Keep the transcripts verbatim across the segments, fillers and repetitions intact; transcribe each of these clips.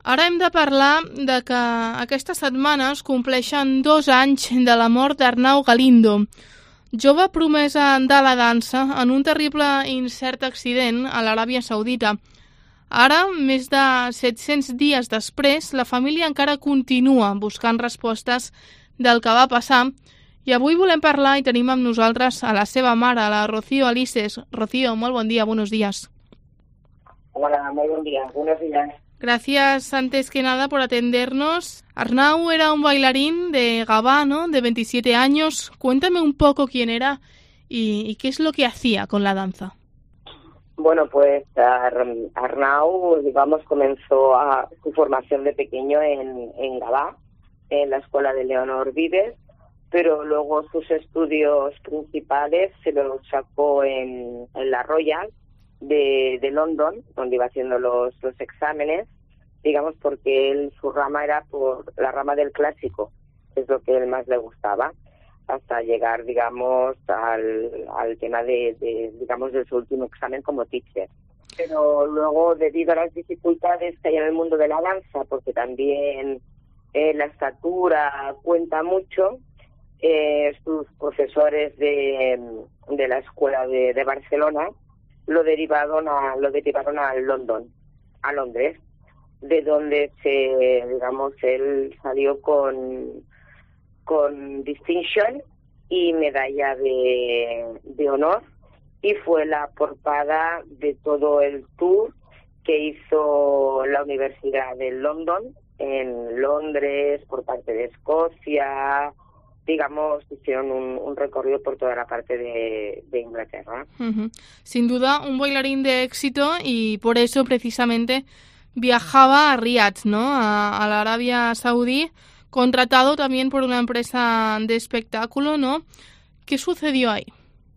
Ara hem de parlar de que aquesta setmana es compleixen dos anys de la mort d'Arnau Galindo, jove promesa de la dansa en un terrible i incert accident a l'Aràbia Saudita. Ara, més de set-cents dies després, la família encara continua buscant respostes del que va passar i avui volem parlar i tenim amb nosaltres a la seva mare, la Rocío Alices. Rocío, molt bon dia, buenos días. Hola, muy buen día, buenos días. Gracias antes que nada por atendernos. Arnau era un bailarín de Gabá, ¿no? De veintisiete años. Cuéntame un poco quién era y, y qué es lo que hacía con la danza. Bueno, pues Ar Arnau, digamos, comenzó a, su formación de pequeño en, en Gabá, en la escuela de Leonor Vives, pero luego sus estudios principales se los sacó en, en la Royal de, de London, donde iba haciendo los, los exámenes, digamos, porque él, su rama era por la rama del clásico, que es lo que él más le gustaba, hasta llegar, digamos, al, al tema de, de, digamos, de su último examen como teacher. Pero luego, debido a las dificultades que hay en el mundo de la danza, porque también eh, la estatura cuenta mucho, eh, sus profesores de, de la escuela de, de Barcelona lo derivaron a lo derivaron a London, a Londres, de donde se, digamos, él salió con con distinction y medalla de, de honor, y fue la portada de todo el tour que hizo la Universidad de London en Londres, por parte de Escocia, digamos, hicieron un, un recorrido por toda la parte de, de Inglaterra. Uh-huh. Sin duda, un bailarín de éxito, y por eso precisamente viajaba a Riad, ¿no? A, a la Arabia Saudí, contratado también por una empresa de espectáculo, ¿no? ¿Qué sucedió ahí?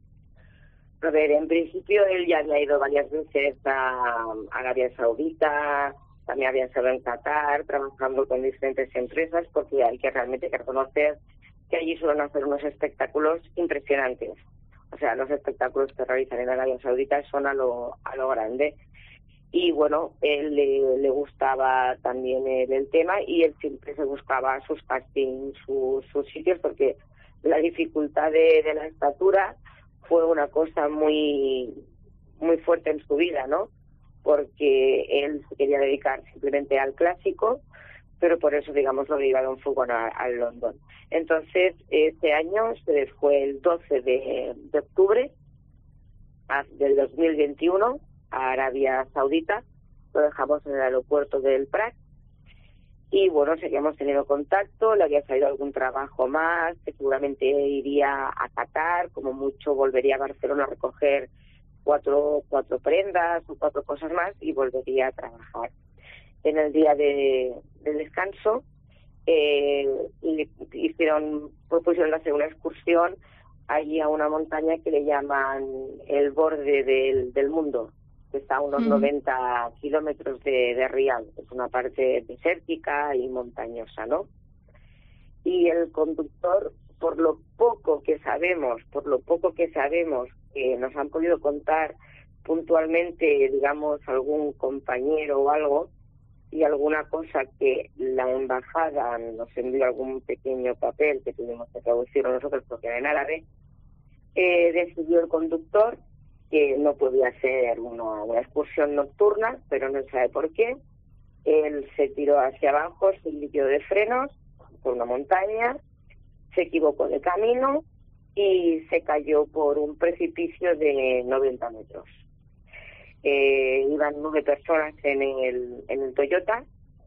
A ver, en principio él ya había ido varias veces a Arabia Saudita, también había estado en Qatar, trabajando con diferentes empresas, porque hay que realmente que reconocer que allí suelen hacer unos espectáculos impresionantes. O sea, los espectáculos que realizan en Arabia Saudita son a lo, a lo grande. Y bueno, él le, le gustaba también el, el tema, y él siempre se buscaba sus castings, sus, sus sitios, porque la dificultad de, de la estatura fue una cosa muy, muy fuerte en su vida, ¿no? Porque él se quería dedicar simplemente al clásico, pero por eso, digamos, lo derivaron fue a, a London. Entonces, este año, se fue el doce de octubre del dos mil veintiuno a Arabia Saudita, lo dejamos en el aeropuerto del Prat, y bueno, seguíamos teniendo contacto, le había salido algún trabajo más, que seguramente iría a Qatar, como mucho volvería a Barcelona a recoger cuatro, cuatro prendas o cuatro cosas más y volvería a trabajar. En el día de, de descanso, eh, hicieron, propusieron hacer una excursión allí a una montaña que le llaman el borde del, del mundo, que está a unos mm. noventa kilómetros de, de Riad. Es una parte desértica y montañosa, ¿no? Y el conductor, por lo poco que sabemos, por lo poco que sabemos, que nos han podido contar puntualmente, digamos, algún compañero o algo, y alguna cosa que la embajada nos envió, algún pequeño papel que tuvimos que traducir nosotros porque era en árabe, eh, decidió el conductor que no podía ser una, una excursión nocturna, pero no sabe por qué. Él se tiró hacia abajo sin líquido de frenos por una montaña, se equivocó de camino y se cayó por un precipicio de noventa metros. Eh, iban nueve personas en el, en el Toyota,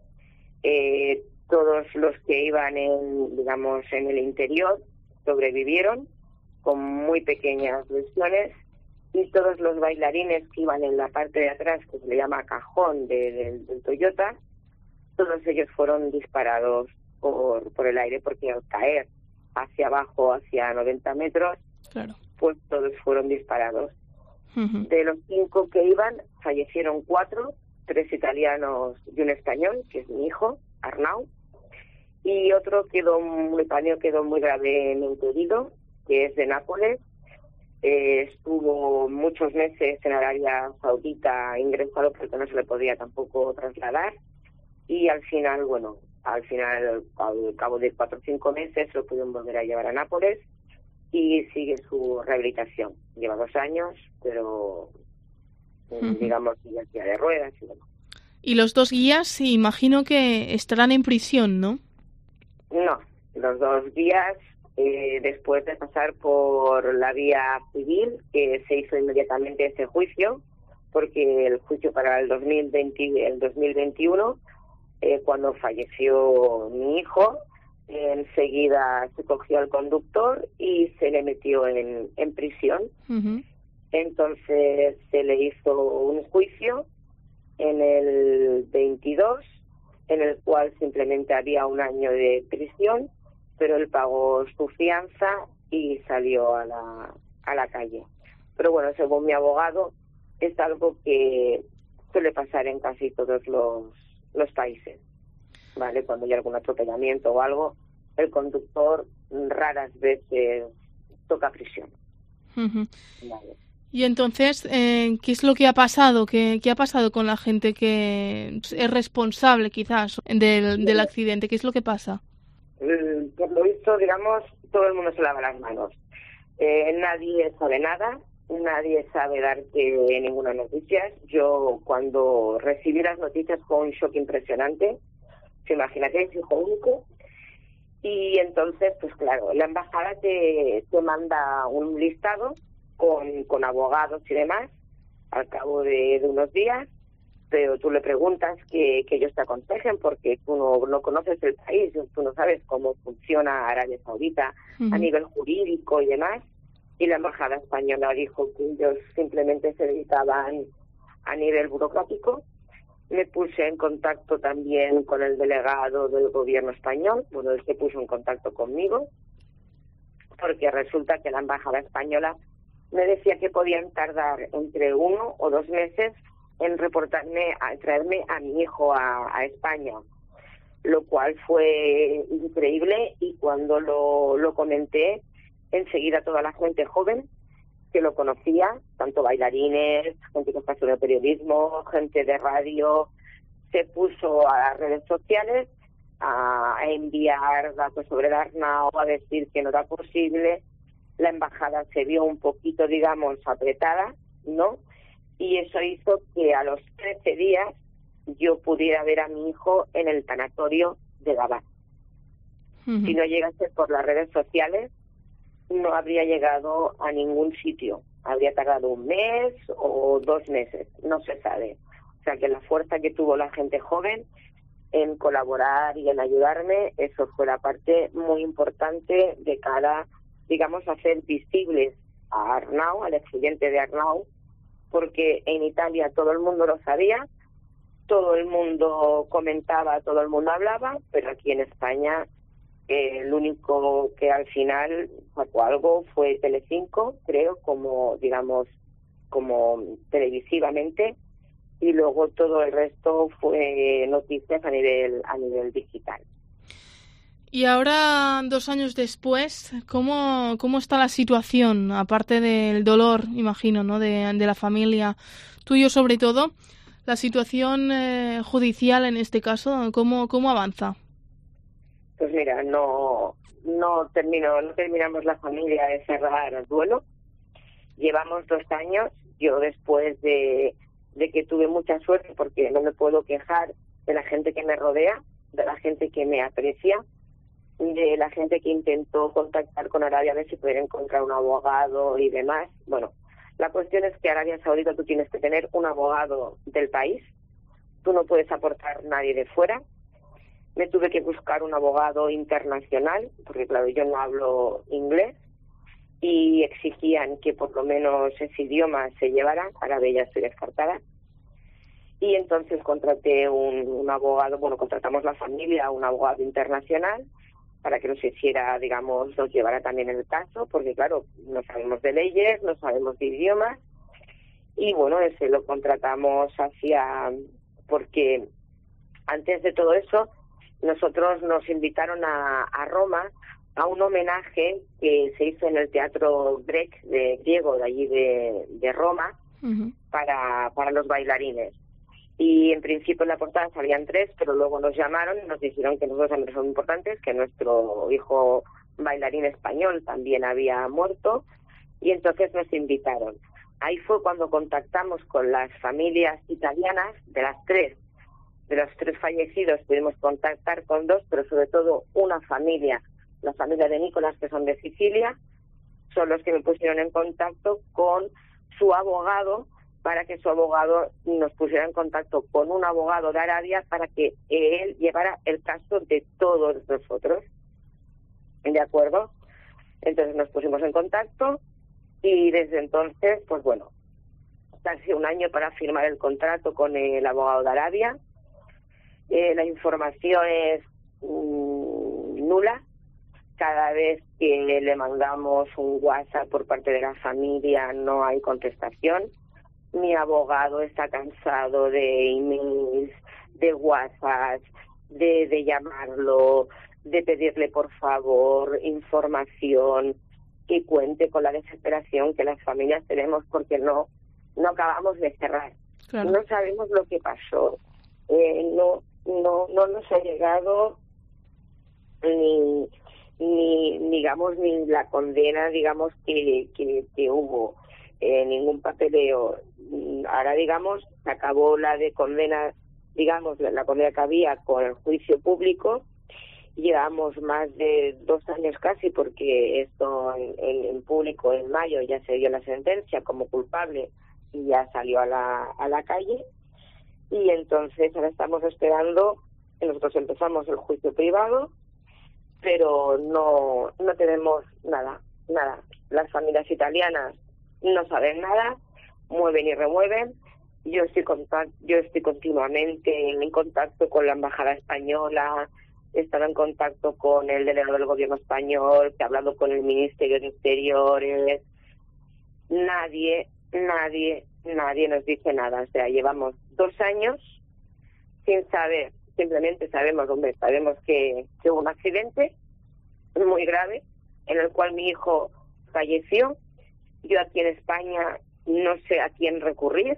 eh, todos los que iban en, digamos, en el interior sobrevivieron con muy pequeñas lesiones, y todos los bailarines que iban en la parte de atrás, que se le llama cajón de, de, del Toyota, todos ellos fueron disparados por, por el aire, porque al caer hacia abajo, hacia noventa metros, claro, pues todos fueron disparados. Uh-huh. De los cinco que iban, fallecieron cuatro, tres italianos y un español, que es mi hijo, Arnau, y otro quedó muy, español quedó muy gravemente herido, que es de Nápoles. Eh, estuvo muchos meses en Arabia Saudita ingresado porque no se le podía tampoco trasladar, y al final, bueno, al final, al cabo de cuatro o cinco meses, lo pudieron volver a llevar a Nápoles y sigue su rehabilitación. Lleva dos años, pero uh-huh. digamos que ya es de ruedas y bueno. Y los dos guías, imagino que estarán en prisión, ¿no? No, los dos guías, eh, después de pasar por la vía civil, que se hizo inmediatamente ese juicio, porque el juicio para el dos mil veinte, el dos mil veintiuno, eh, cuando falleció mi hijo, eh, enseguida se cogió al conductor y se le metió en, en prisión. Uh-huh. Entonces se le hizo un juicio en el veintidós, en el cual simplemente había un año de prisión, pero él pagó su fianza y salió a la, a la calle. Pero bueno, según mi abogado, es algo que suele pasar en casi todos los, los países, ¿vale? Cuando hay algún atropellamiento o algo, el conductor raras veces toca prisión. Uh-huh. Vale. Y entonces, eh, ¿qué es lo que ha pasado? ¿Qué, ¿Qué ha pasado con la gente que es responsable, quizás, del, del accidente? ¿Qué es lo que pasa? Por lo visto, digamos, todo el mundo se lava las manos. Eh, nadie sabe nada, nadie sabe darte ninguna noticia. Yo, cuando recibí las noticias, fue un shock impresionante. Imagínate, es hijo único. Y entonces, pues claro, la embajada te, te manda un listado con, con abogados y demás al cabo de, de unos días, pero tú le preguntas que, que ellos te aconsejen porque tú no, no conoces el país, tú no sabes cómo funciona Arabia Saudita uh-huh. a nivel jurídico y demás, y la embajada española dijo que ellos simplemente se dedicaban a nivel burocrático. Me puse en contacto también con el delegado del gobierno español, bueno, él se puso en contacto conmigo, porque resulta que la embajada española me decía que podían tardar entre uno o dos meses en reportarme, a traerme a mi hijo a, a España, lo cual fue increíble, y cuando lo, lo comenté, enseguida toda la gente joven que lo conocía, tanto bailarines, gente que está estudiando periodismo, gente de radio, se puso a las redes sociales a, a enviar datos sobre Arnau, a decir que no era posible. La embajada se vio un poquito, digamos, apretada, ¿no? Y eso hizo que a los trece días yo pudiera ver a mi hijo en el tanatorio de Gabá. Uh-huh. Si no llegase por las redes sociales, no habría llegado a ningún sitio. Habría tardado un mes o dos meses, no se sabe. O sea que la fuerza que tuvo la gente joven en colaborar y en ayudarme, eso fue la parte muy importante de cara, digamos, a hacer visibles a Arnau, al accidente de Arnau, porque en Italia todo el mundo lo sabía, todo el mundo comentaba, todo el mundo hablaba, pero aquí en España eh, el único que al final sacó algo fue Telecinco, creo, como, digamos, como televisivamente, y luego todo el resto fue noticias a nivel, a nivel digital. Y ahora, dos años después, ¿cómo, cómo está la situación? Aparte del dolor, imagino, ¿no? De, de la familia, tuyo sobre todo, la situación eh, judicial en este caso, ¿cómo, cómo avanza? Pues mira, no, no termino, no terminamos la familia de cerrar el duelo. Llevamos dos años. Yo, después de, de que tuve mucha suerte, porque no me puedo quejar de la gente que me rodea, de la gente que me aprecia, de la gente que intentó contactar con Arabia a ver si pudiera encontrar un abogado y demás. Bueno, la cuestión es que Arabia Saudita tú tienes que tener un abogado del país, tú no puedes aportar nadie de fuera. Me tuve que buscar un abogado internacional, porque claro, yo no hablo inglés, y exigían que por lo menos ese idioma se llevara. Árabe ya estoy descartada. Y entonces contraté un, un abogado, bueno, contratamos la familia, un abogado internacional, para que nos hiciera, digamos, nos llevara también el caso, porque claro, no sabemos de leyes, no sabemos de idiomas, y bueno, ese lo contratamos hacia, porque antes de todo eso, nosotros nos invitaron a, a Roma a un homenaje que se hizo en el Teatro Grec de griego de allí de, de Roma, uh-huh. para, para los bailarines. y en principio en la portada salían tres, pero luego nos llamaron y nos dijeron que nosotros también somos importantes, que nuestro hijo bailarín español también había muerto, y entonces nos invitaron. Ahí fue cuando contactamos con las familias italianas, de las tres, de los tres fallecidos pudimos contactar con dos, pero sobre todo una familia, la familia de Nicolás, que son de Sicilia, son los que me pusieron en contacto con su abogado, para que su abogado nos pusiera en contacto con un abogado de Arabia para que él llevara el caso de todos nosotros. ¿De acuerdo? Entonces nos pusimos en contacto y desde entonces, pues bueno, casi un año para firmar el contrato con el abogado de Arabia. Eh, la información es mmm, nula. Cada vez que le mandamos un WhatsApp por parte de la familia no hay contestación. Mi abogado está cansado de emails, de WhatsApp, de, de llamarlo, de pedirle por favor información, que cuente con la desesperación que las familias tenemos porque no, no acabamos de cerrar. Claro. No sabemos lo que pasó. Eh, no, no, no nos ha llegado ni, ni, digamos, ni la condena, digamos, que, que, que hubo. Eh, ningún papeleo. Ahora, digamos, se acabó la de condena, digamos, la, la condena que había con el juicio público. Llevamos más de dos años casi, porque esto en, en, en público en mayo ya se dio la sentencia como culpable y ya salió a la, a la calle. Y entonces ahora estamos esperando, nosotros empezamos el juicio privado, pero no, no tenemos nada, nada. Las familias italianas no saben nada, mueven y remueven. Yo estoy contact, yo estoy continuamente en contacto con la embajada española, he estado en contacto con el delegado del gobierno español, he hablado con el Ministerio de Exteriores. Nadie, nadie, nadie nos dice nada. O sea, llevamos dos años sin saber, simplemente sabemos dónde, sabemos que, que hubo un accidente muy grave en el cual mi hijo falleció. Yo aquí en España no sé a quién recurrir.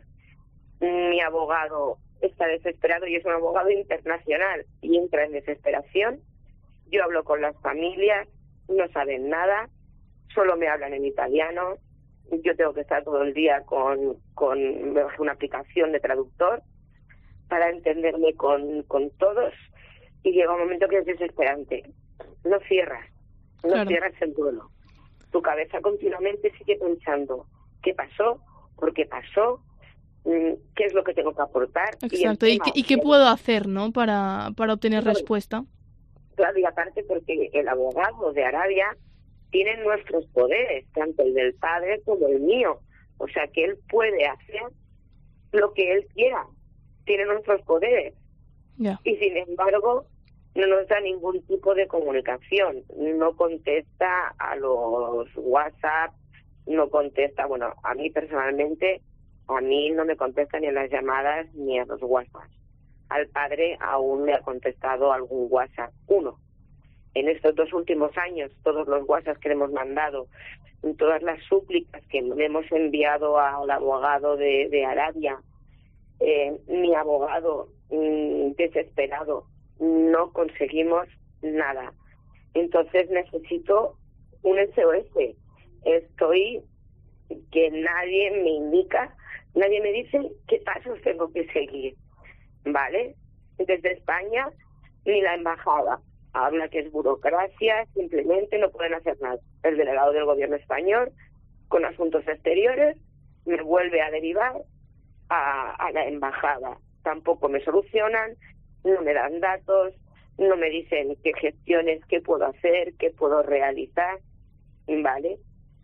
Mi abogado está desesperado y es un abogado internacional y entra en desesperación. Yo hablo con las familias, no saben nada, solo me hablan en italiano. Yo tengo que estar todo el día con, con una aplicación de traductor para entenderme con, con todos, y llega un momento que es desesperante. No cierras, no claro. cierras el duelo. Tu cabeza continuamente sigue pensando, ¿qué pasó? ¿Por qué pasó? ¿Qué es lo que tengo que aportar? Exacto, ¿y, ¿y, qué, y qué puedo hacer, no, para, para obtener claro, respuesta? Claro, y aparte porque el abogado de Arabia tiene nuestros poderes, tanto el del padre como el mío. O sea, que él puede hacer lo que él quiera. Tiene nuestros poderes. Yeah. Y sin embargo, no nos da ningún tipo de comunicación. No contesta a los WhatsApp, no contesta, bueno, a mí personalmente, a mí no me contesta ni a las llamadas ni a los WhatsApp. Al padre aún le ha contestado algún WhatsApp, uno. En estos dos últimos años, todos los WhatsApp que le hemos mandado, todas las súplicas que le hemos enviado al abogado de, de Arabia, eh, mi abogado mmm, desesperado, no conseguimos nada. Entonces necesito un S O S. Estoy que nadie me indica, nadie me dice qué pasos tengo que seguir, ¿vale? Desde España ni la embajada habla que es burocracia, simplemente no pueden hacer nada. El delegado del gobierno español con asuntos exteriores me vuelve a derivar a, a la embajada. Tampoco me solucionan, no me dan datos, no me dicen qué gestiones, qué puedo hacer, qué puedo realizar, ¿vale?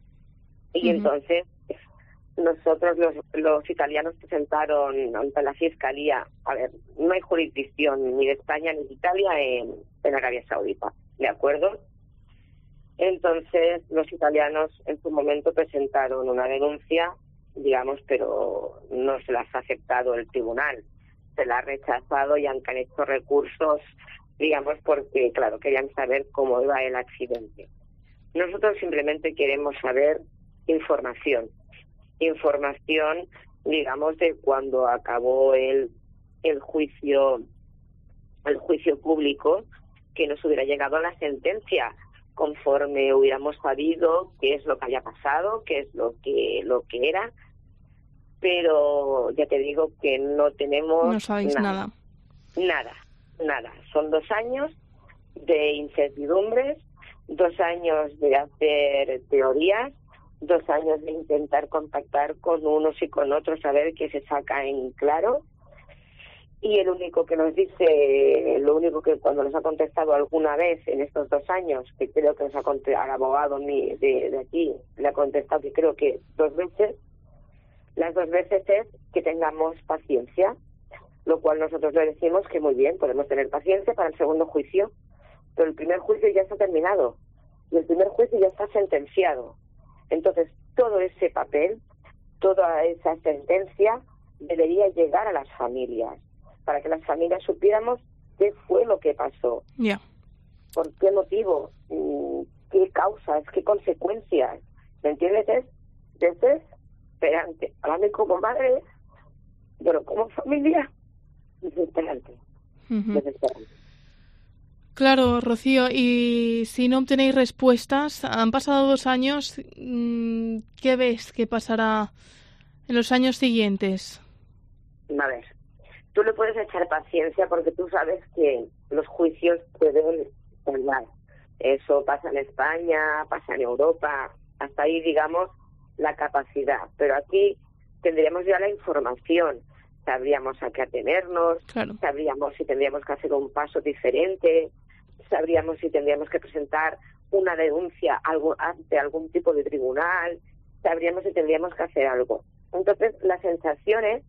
Y uh-huh. entonces nosotros los, los italianos presentaron ante la Fiscalía, a ver, no hay jurisdicción ni de España ni de Italia en, en Arabia Saudita, ¿de acuerdo? Entonces los italianos en su momento presentaron una denuncia, digamos, pero no se las ha aceptado el tribunal, se la ha rechazado y han hecho recursos, digamos, porque, claro, querían saber cómo iba el accidente. Nosotros simplemente queremos saber información, información, digamos, de cuando acabó él el juicio, el juicio público, que nos hubiera llegado a la sentencia conforme hubiéramos sabido qué es lo que había pasado, qué es lo que lo que era, pero ya te digo que no tenemos no sabéis nada. Nada, nada, nada. Son dos años de incertidumbres, dos años de hacer teorías, dos años de intentar contactar con unos y con otros a ver qué se saca en claro. Y el único que nos dice, lo único que cuando nos ha contestado alguna vez en estos dos años, que creo que nos ha contestado, al abogado de, de aquí, le ha contestado que creo que dos veces, las dos veces es que tengamos paciencia, lo cual nosotros le decimos que muy bien, podemos tener paciencia para el segundo juicio, pero el primer juicio ya está terminado y el primer juicio ya está sentenciado. Entonces, todo ese papel, toda esa sentencia debería llegar a las familias, para que las familias supiéramos qué fue lo que pasó, yeah. por qué motivo, qué causas, qué consecuencias. ¿Me entiendes? Es desesperante. Para mí como madre, pero como familia, desesperante. Uh-huh. Desesperante. Claro, Rocío, y si no obtenéis respuestas, han pasado dos años, ¿qué ves que pasará en los años siguientes? A ver, tú le puedes echar paciencia porque tú sabes que los juicios pueden tardar. Eso pasa en España, pasa en Europa, hasta ahí, digamos, la capacidad. Pero aquí tendríamos ya la información, sabríamos a qué atenernos, claro. sabríamos si tendríamos que hacer un paso diferente, sabríamos si tendríamos que presentar una denuncia algo, ante algún tipo de tribunal, sabríamos si tendríamos que hacer algo. Entonces, la sensación es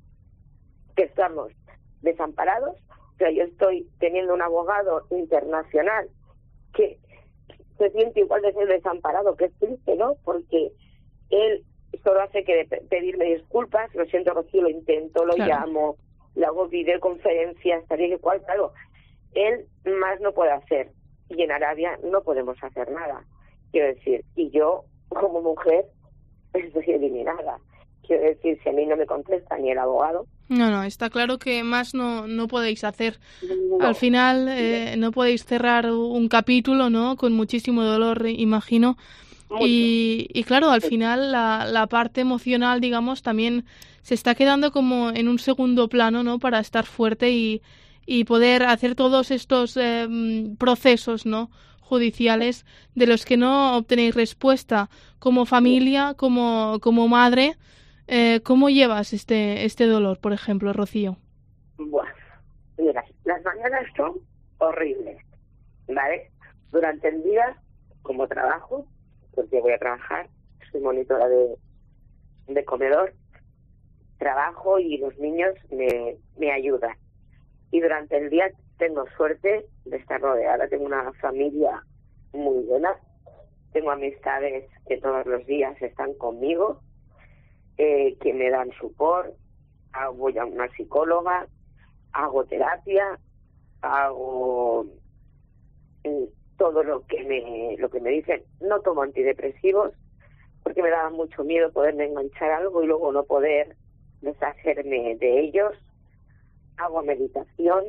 que estamos desamparados, pero yo estoy teniendo un abogado internacional que se siente igual de ser desamparado, que es triste, ¿no? Porque él solo hace que pedirme disculpas, lo siento, Rocío, lo intento, lo claro. llamo, le hago videoconferencias, tal y cual, claro, él más no puede hacer, y en Arabia no podemos hacer nada, quiero decir, y yo, como mujer, estoy eliminada. Quiero decir, si a mí no me contesta ni el abogado... No, no, está claro que más no, no podéis hacer. No. Al final eh, no podéis cerrar un capítulo, ¿no? Con muchísimo dolor, imagino. Y, y claro, al final la, la parte emocional, digamos, también se está quedando como en un segundo plano, ¿no? Para estar fuerte y, y poder hacer todos estos eh, procesos, ¿no? Judiciales de los que no obtenéis respuesta como familia, como, como madre. Eh, ¿Cómo llevas este este dolor, por ejemplo, Rocío? Bueno, mira, las mañanas son horribles, ¿vale? Durante el día, como trabajo, porque voy a trabajar, soy monitora de, de comedor, trabajo y los niños me, me ayudan. Y durante el día tengo suerte de estar rodeada, tengo una familia muy buena, tengo amistades que todos los días están conmigo, Eh, que me dan support, hago, voy a una psicóloga, hago terapia, hago eh, todo lo que me lo que me dicen. No tomo antidepresivos porque me daba mucho miedo poderme enganchar algo y luego no poder deshacerme de ellos. Hago meditación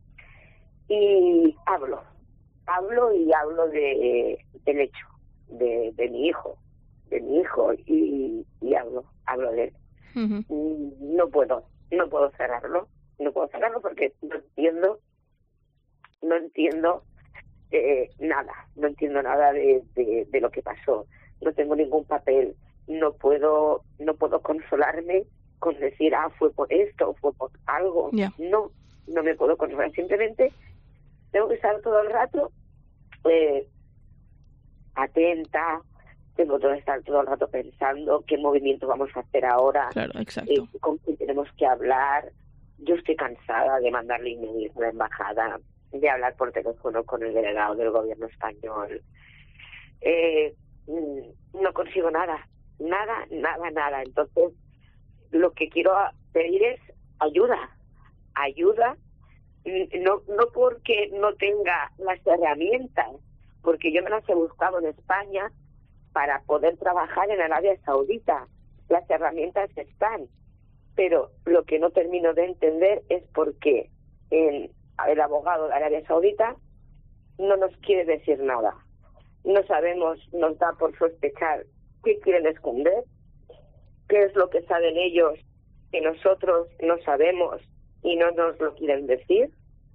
y hablo, hablo y hablo de del hecho de, de mi hijo. de mi hijo y, y hablo, hablo de él. Uh-huh. No puedo, no puedo cerrarlo, no puedo cerrarlo porque no entiendo, no entiendo eh, nada, no entiendo nada de, de, de lo que pasó, no tengo ningún papel, no puedo, no puedo consolarme con decir, ah, fue por esto, fue por algo, yeah. no, no me puedo consolar, simplemente tengo que estar todo el rato eh, atenta. Tengo que estar todo el rato pensando qué movimiento vamos a hacer ahora, claro, exacto. eh, con quién tenemos que hablar. Yo estoy cansada de mandarle emails a la embajada, de hablar por teléfono con el delegado del gobierno español. Eh, no consigo nada, nada, nada, nada. Entonces, lo que quiero pedir es ayuda, ayuda, no, no porque no tenga las herramientas, porque yo me las he buscado en España, para poder trabajar en Arabia Saudita. Las herramientas están, pero lo que no termino de entender es por qué el, el abogado de Arabia Saudita no nos quiere decir nada. No sabemos, nos da por sospechar qué quieren esconder, qué es lo que saben ellos que nosotros no sabemos y no nos lo quieren decir.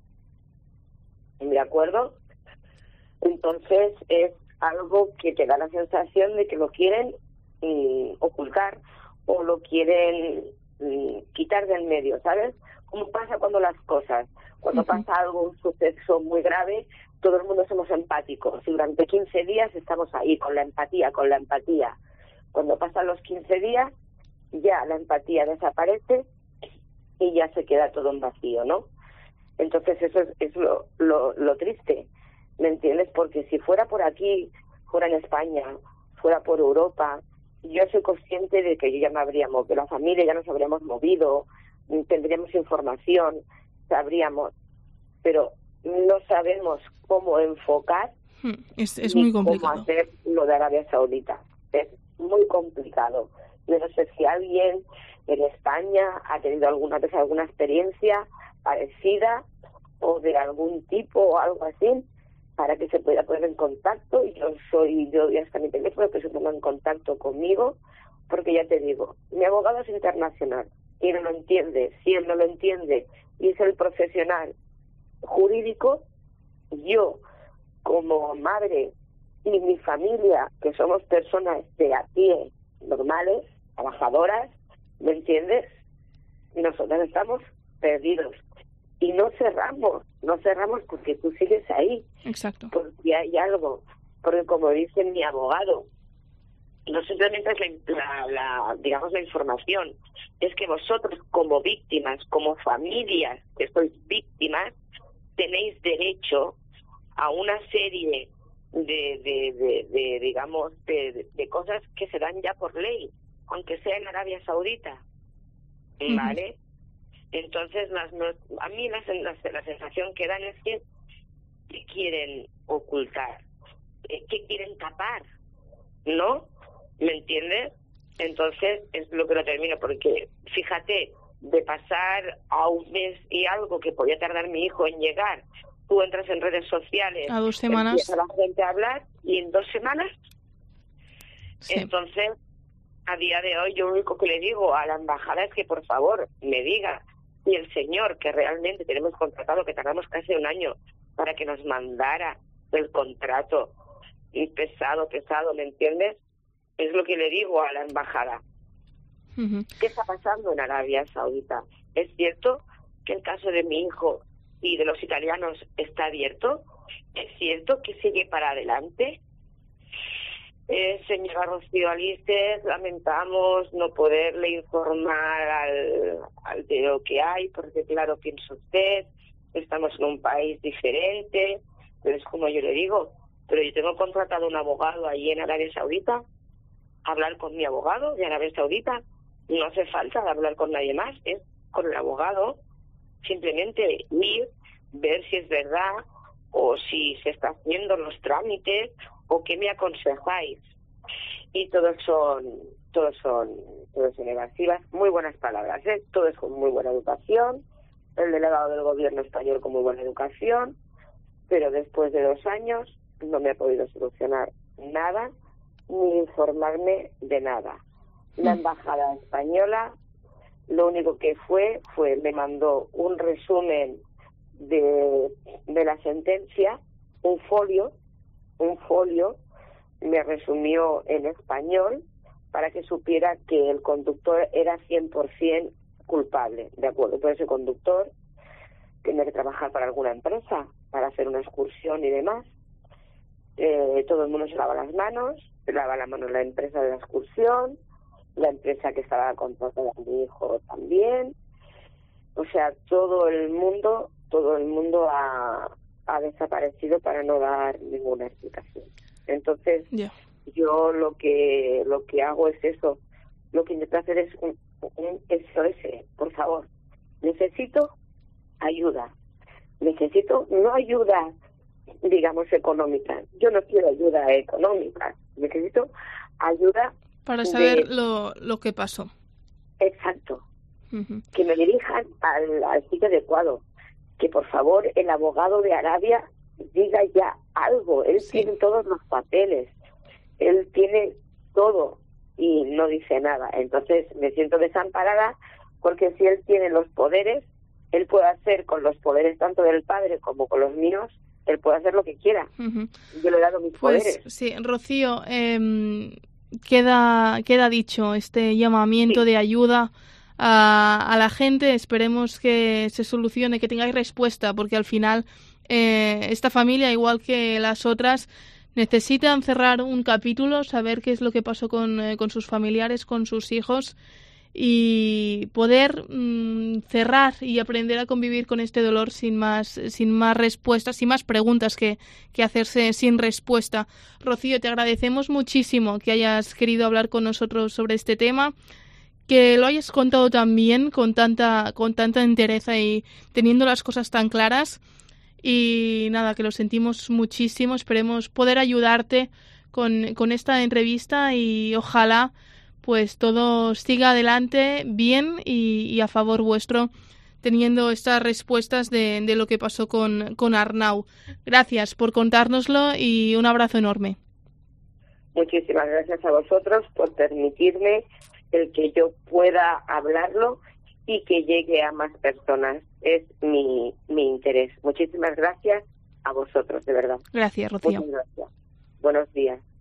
¿De acuerdo? Entonces es algo que te da la sensación de que lo quieren mm, ocultar o lo quieren mm, quitar del medio, ¿sabes? Como pasa cuando las cosas, cuando uh-huh. pasa algo, un suceso muy grave, todo el mundo somos empáticos y durante quince días estamos ahí con la empatía, con la empatía. Cuando pasan los quince días, ya la empatía desaparece y ya se queda todo en vacío, ¿no? Entonces eso es, es lo, lo, lo triste, ¿me entiendes? Porque si fuera por aquí, fuera en España, fuera por Europa, yo soy consciente de que yo ya me habría movido, la familia ya nos habríamos movido, tendríamos información, sabríamos, pero no sabemos cómo enfocar es, es ni muy complicado. cómo hacer lo de Arabia Saudita. Es muy complicado. Yo no sé si alguien en España ha tenido alguna vez alguna experiencia parecida o de algún tipo o algo así, para que se pueda poner en contacto. Y yo soy, yo doy hasta mi teléfono que se ponga en contacto conmigo, porque ya te digo, mi abogado es internacional y no lo entiende. Si él no lo entiende y es el profesional jurídico, yo como madre y mi familia, que somos personas de a pie, normales, trabajadoras, ¿me entiendes? Nosotros estamos perdidos. Y no cerramos, no cerramos porque tú sigues ahí. Exacto. Porque hay algo, porque como dice mi abogado, no simplemente es la, la, la, digamos, la información, es que vosotros como víctimas, como familias que sois víctimas, tenéis derecho a una serie de, de, de, de digamos, de, de cosas que se dan ya por ley, aunque sea en Arabia Saudita, ¿vale? Uh-huh. Entonces, las, no, a mí la, la, la sensación que dan es que, que quieren ocultar, que quieren tapar, ¿no? ¿Me entiendes? Entonces, es lo que lo termino, porque fíjate, de pasar a un mes y algo que podía tardar mi hijo en llegar, tú entras en redes sociales, a dos semanas empieza la gente a hablar y en dos semanas, sí. Entonces, a día de hoy yo lo único que le digo a la embajada es que por favor me diga si el señor que realmente tenemos contratado, que tardamos casi un año para que nos mandara el contrato, y pesado, pesado, ¿me entiendes? Es lo que le digo a la embajada. Uh-huh. ¿Qué está pasando en Arabia Saudita? ¿Es cierto que el caso de mi hijo y de los italianos está abierto? ¿Es cierto que sigue para adelante? Eh, señora Rocío Alices, lamentamos no poderle informar al, al de lo que hay, porque claro, piensa usted, estamos en un país diferente, pero es como yo le digo, pero yo tengo contratado un abogado allí en Arabia Saudita, hablar con mi abogado de Arabia Saudita, no hace falta hablar con nadie más, es con el abogado, simplemente ir, ver si es verdad o si se está haciendo los trámites o qué me aconsejáis. Y todos son, todos son, todos son evasivas, muy buenas palabras, ¿eh? Todo es con muy buena educación, el delegado del gobierno español con muy buena educación, pero después de dos años no me ha podido solucionar nada ni informarme de nada. La embajada española lo único que fue fue me mandó un resumen de, de la sentencia, un folio, un folio, me resumió en español para que supiera que el conductor era cien por ciento culpable, ¿de acuerdo? Por ese conductor tenía que trabajar para alguna empresa, para hacer una excursión y demás. Eh, todo el mundo se lava las manos, se lava la mano la empresa de la excursión, la empresa que estaba contratada a mi hijo también. O sea, todo el mundo, todo el mundo ha, ha desaparecido para no dar ninguna explicación. Entonces, yeah. yo lo que lo que hago es eso. Lo que intento hacer es un, un S O S, por favor. Necesito ayuda. Necesito no ayuda, digamos, económica. Yo no quiero ayuda económica. Necesito ayuda para saber de... lo, lo que pasó. Exacto. Uh-huh. Que me dirijan al, al sitio adecuado. Que por favor el abogado de Arabia diga ya algo. Él sí. tiene todos los papeles. Él tiene todo y no dice nada. Entonces me siento desamparada porque si él tiene los poderes, él puede hacer con los poderes tanto del padre como con los míos, él puede hacer lo que quiera. Uh-huh. Yo le he dado mis pues, poderes. Sí, Rocío, eh, queda, queda dicho este llamamiento sí. de ayuda a, a la gente. Esperemos que se solucione, que tengáis respuesta, porque al final eh, esta familia, igual que las otras, necesitan cerrar un capítulo, saber qué es lo que pasó con, eh, con sus familiares, con sus hijos, y poder mmm, cerrar y aprender a convivir con este dolor sin más sin más respuestas, sin más preguntas que, que hacerse sin respuesta. Rocío, te agradecemos muchísimo que hayas querido hablar con nosotros sobre este tema, que lo hayas contado tan bien, con tanta, con tanta entereza y teniendo las cosas tan claras. Y nada, que lo sentimos muchísimo. Esperemos poder ayudarte con, con esta entrevista y ojalá pues todo siga adelante bien y, y a favor vuestro, teniendo estas respuestas de, de lo que pasó con, con Arnau. Gracias por contárnoslo y un abrazo enorme. Muchísimas gracias a vosotros por permitirme el que yo pueda hablarlo y que llegue a más personas. Es mi, mi interés. Muchísimas gracias a vosotros, de verdad. Gracias, Rocío. Muchas gracias. Buenos días.